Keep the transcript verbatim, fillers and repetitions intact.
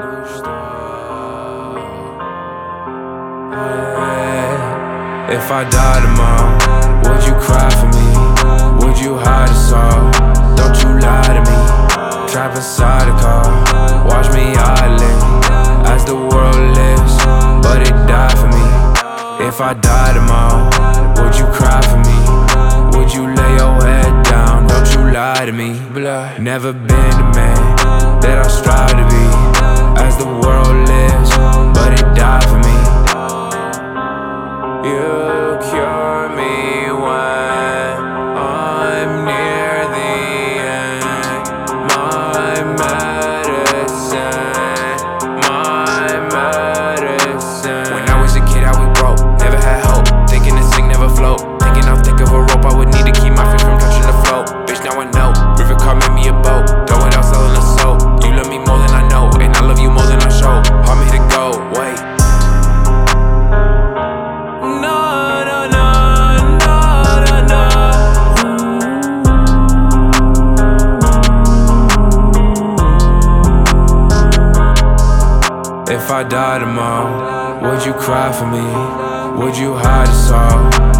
If I die tomorrow, would you cry for me? Would you hide a soul? Don't you lie to me. Trap inside a car, watch me idling as the world lives, but it died for me. If I die tomorrow, would you cry for me? Would you lay your head down? Don't you lie to me. Never been the man that I strive to be as the world lives, but it died for me. You cure me when I'm near the end. My medicine, my medicine. When I was a kid I was broke, never had hope, thinking this thing never float. Thinking I'll think of a rope I would need to keep my feet from touching the float. Bitch, now I know, River car made me a boat. Throw it out selling a soap. You love me more than I know, and I love you more than I show. I'm here to go, wait. If I die tomorrow, would you cry for me? Would you hide a soul?